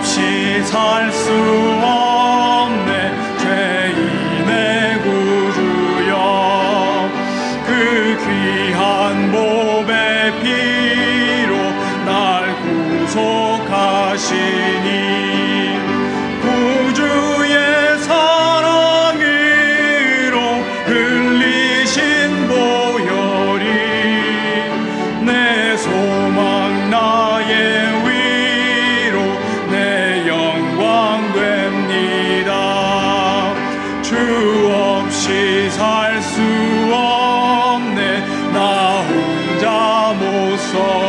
없이 살 수 없네. 죄인의 구주여, 그 귀한 보배 피로 날 구속하시니 구주의 사랑으로 흘리신 보혈이 내 소망 나의 위로 내 영광 됩니다. 주 없이 살 수 없네. 나 혼자 못 서